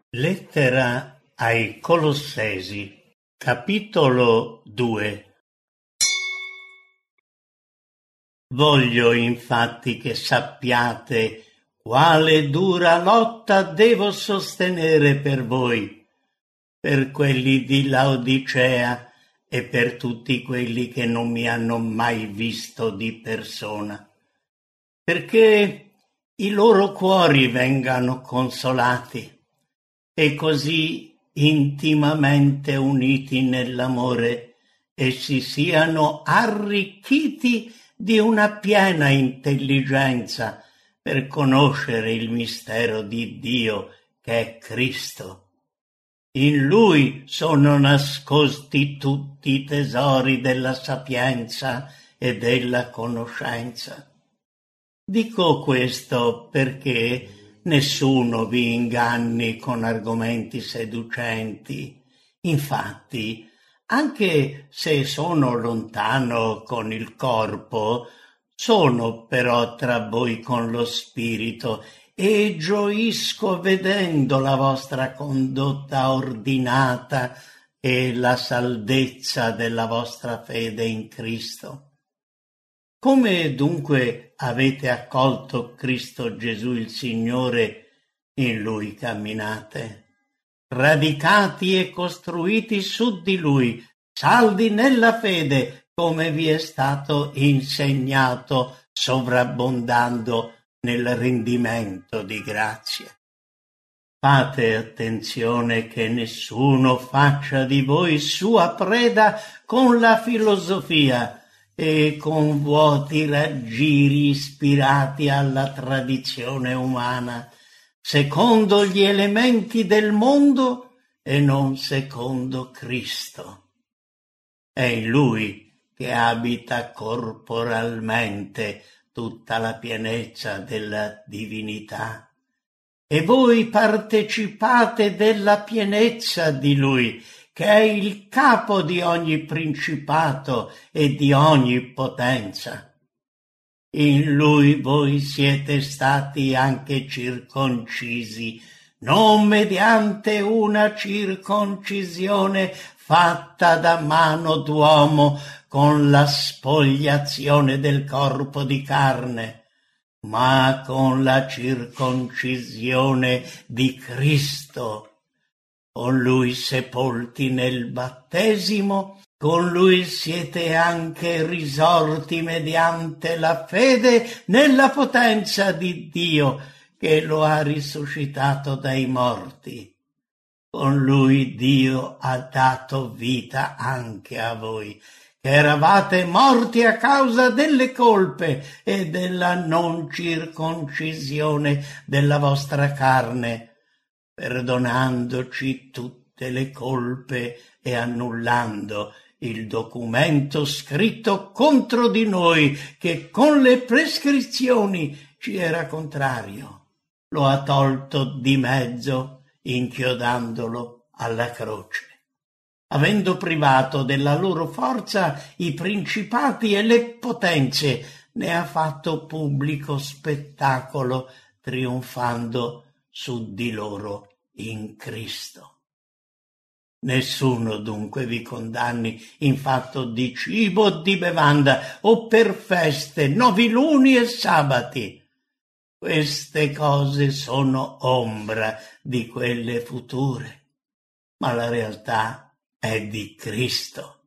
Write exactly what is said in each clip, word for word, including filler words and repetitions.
Lettera ai Colossesi, capitolo due. Voglio infatti che sappiate quale dura lotta devo sostenere per voi, per quelli di Laodicea e per tutti quelli che non mi hanno mai visto di persona, perché i loro cuori vengano consolati e così intimamente uniti nell'amore essi siano arricchiti di una piena intelligenza per conoscere il mistero di Dio che è Cristo. In Lui sono nascosti tutti i tesori della sapienza e della conoscenza. Dico questo perché nessuno vi inganni con argomenti seducenti. Infatti, anche se sono lontano con il corpo, sono però tra voi con lo spirito e gioisco vedendo la vostra condotta ordinata e la saldezza della vostra fede in Cristo. Come dunque avete accolto Cristo Gesù il Signore, in Lui camminate, radicati e costruiti su di Lui, saldi nella fede, come vi è stato insegnato, sovrabbondando nel rendimento di grazia. Fate attenzione che nessuno faccia di voi sua preda con la filosofia e con vuoti raggiri ispirati alla tradizione umana, secondo gli elementi del mondo e non secondo Cristo. È in Lui che abita corporalmente tutta la pienezza della divinità. E voi partecipate della pienezza di Lui, che è il capo di ogni principato e di ogni potenza. In Lui voi siete stati anche circoncisi, non mediante una circoncisione fatta da mano d'uomo con la spogliazione del corpo di carne, ma con la circoncisione di Cristo. Con Lui sepolti nel battesimo, con Lui siete anche risorti mediante la fede nella potenza di Dio che lo ha risuscitato dai morti. Con Lui Dio ha dato vita anche a voi, che eravate morti a causa delle colpe e della non circoncisione della vostra carne, perdonandoci tutte le colpe e annullando il documento scritto contro di noi che con le prescrizioni ci era contrario. Lo ha tolto di mezzo, inchiodandolo alla croce, avendo privato della loro forza i principati e le potenze, ne ha fatto pubblico spettacolo, trionfando su di loro in Cristo. Nessuno dunque vi condanni in fatto di cibo o di bevanda o per feste, noviluni e sabati. Queste cose sono ombra di quelle future, ma la realtà è di Cristo.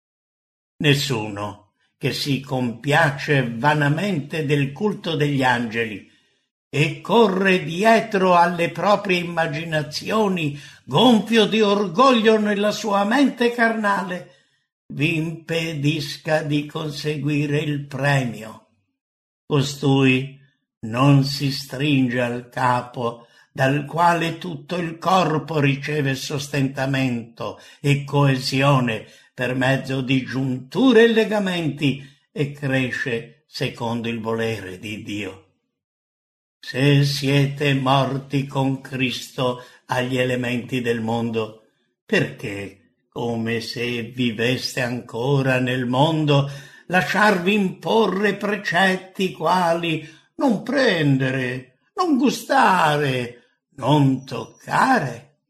Nessuno che si compiace vanamente del culto degli angeli e corre dietro alle proprie immaginazioni, gonfio di orgoglio nella sua mente carnale, vi impedisca di conseguire il premio. Costui non si stringe al capo, dal quale tutto il corpo riceve sostentamento e coesione per mezzo di giunture e legamenti e cresce secondo il volere di Dio. Se siete morti con Cristo agli elementi del mondo, perché, come se viveste ancora nel mondo, lasciarvi imporre precetti quali non prendere, non gustare, non toccare?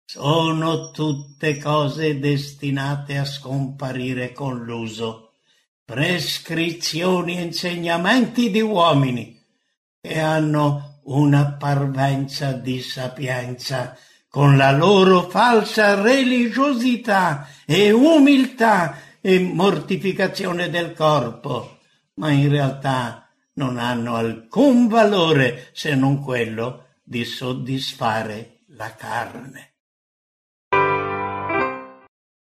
sono tutte cose destinate a scomparire con l'uso, prescrizioni e insegnamenti di uomini che hanno una parvenza di sapienza con la loro falsa religiosità e umiltà e mortificazione del corpo, ma in realtà non hanno alcun valore se non quello di soddisfare la carne.